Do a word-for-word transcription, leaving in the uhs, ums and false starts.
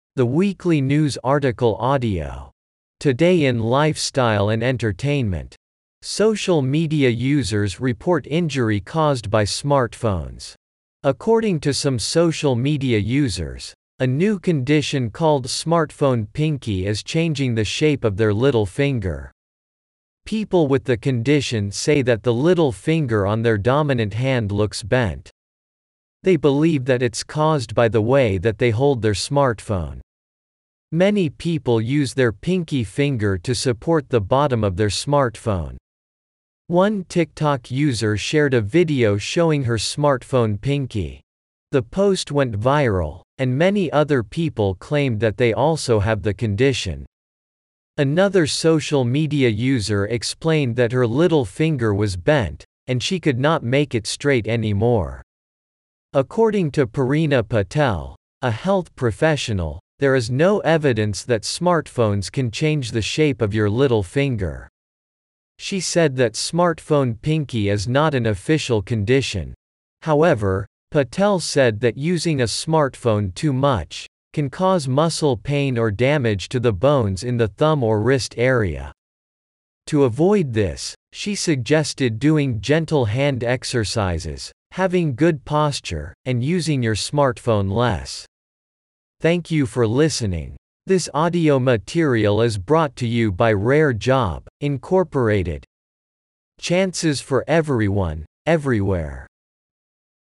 The weekly news article audio. Today in lifestyle and entertainment. Social media users report injury caused by smartphones. According to some social media users, a new condition called smartphone pinky is changing the shape of their little finger. People with the condition say that the little finger on their dominant hand looks bent. They believe that it's caused by the way that they hold their smartphone. Many people use their pinky finger to support the bottom of their smartphone. One TikTok user shared a video showing her smartphone pinky. The post went viral, and many other people claimed that they also have the condition. Another social media user explained that her little finger was bent, and she could not make it straight anymore. According to Parina Patel, a health professional, there is no evidence that smartphones can change the shape of your little finger. She said that smartphone pinky is not an official condition. However, Patel said that using a smartphone too much can cause muscle pain or damage to the bones in the thumb or wrist area. To avoid this, she suggested doing gentle hand exercises, having good posture, and using your smartphone less. Thank you for listening. This audio material is brought to you by Rare Job, Incorporated. Chances for everyone, everywhere.